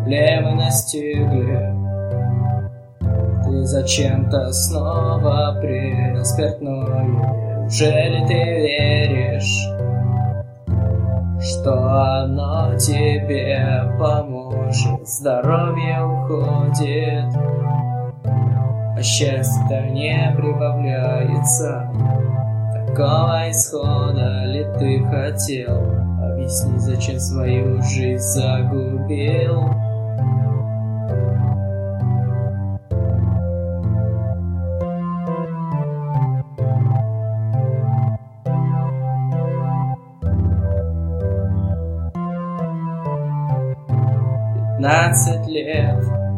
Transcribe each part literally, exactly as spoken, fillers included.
проблемы настигли. Ты зачем-то снова принял спиртное. Неужели ты веришь, что оно тебе поможет? Здоровье уходит, а счастье-то не прибавляется. Такого исхода ли ты хотел? Объясни, зачем свою жизнь загубил? Пятнадцать лет,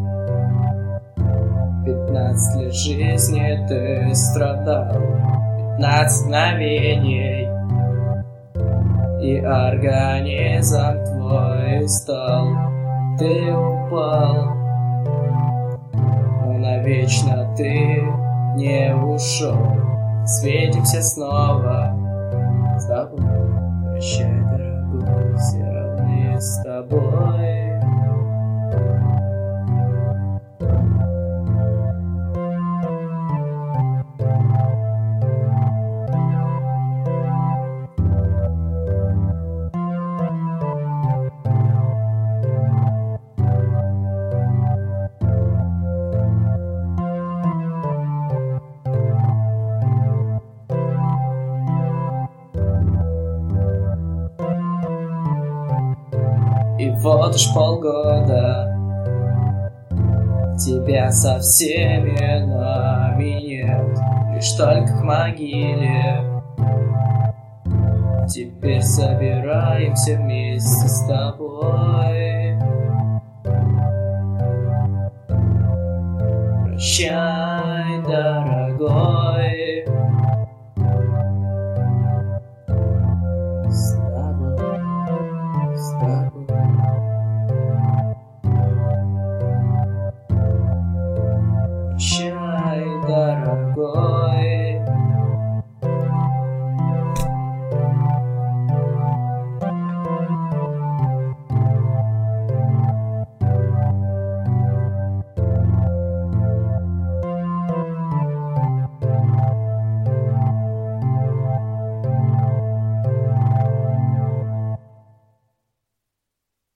пятнадцать лет жизни ты страдал, пятнадцать мгновений, и организм твой устал. Ты упал, но навечно ты не ушел. Встретимся снова с тобой. Прощай, дорогой, все равны с тобой. И вот уж полгода тебя со всеми нами нет, лишь только к могиле. Теперь собираемся вместе с тобой. Прощай, дорогой, с тобой, с тобой.